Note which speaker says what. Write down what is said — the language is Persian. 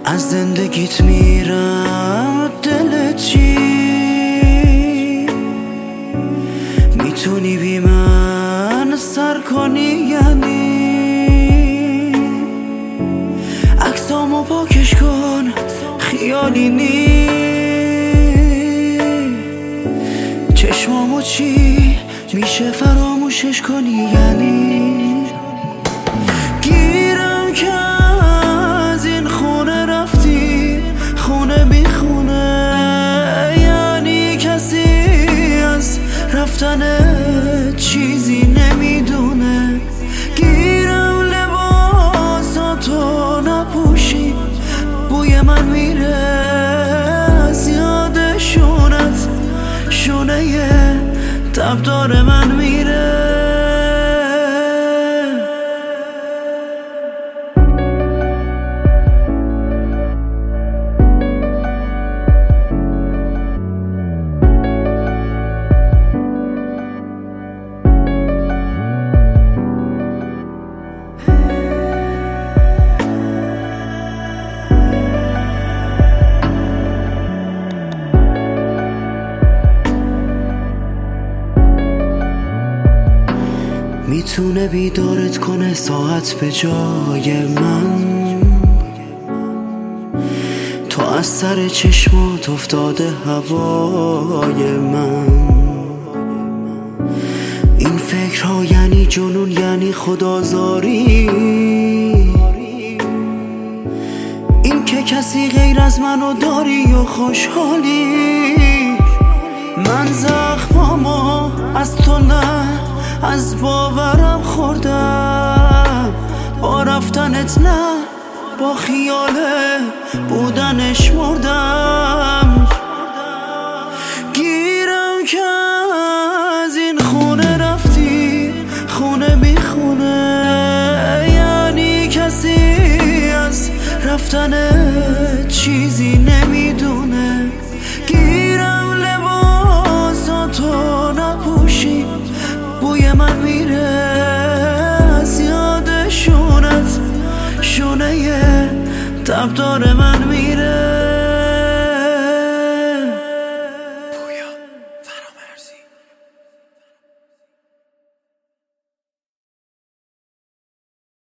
Speaker 1: از زندگیت میرم دلت چی؟ میتونی بی من سر کنی یعنی؟ عکسامو پاکش کن خیالی نی. چشمامو چی میشه فراموشش کنی یعنی؟ گیرم که از این خونه رفتی خونه بی خونه، یعنی کسی از رفتن چیزی نمیدونه. گیرم لباساتو نپوشی بوی من میره از یاد شونت، شونه تبدار من میره. میتونه بیدارت کنه ساعت به جای من، تو از سر چشمات افتاده هوای من. این فکرها یعنی جنون، یعنی خدازاری، این که کسی غیر از منو داری و خوشحالی. من زخمامو از تو نه از باورم خوردم، با رفتنت نه با خیال بودنش مردم. گیرم که از این خونه رفتی خونه بی خونه، یعنی کسی از رفتن چیزی نمیدونه. گیرم لباساتو نپوشی بوی من میره از یاد شونت، شونه تبدار من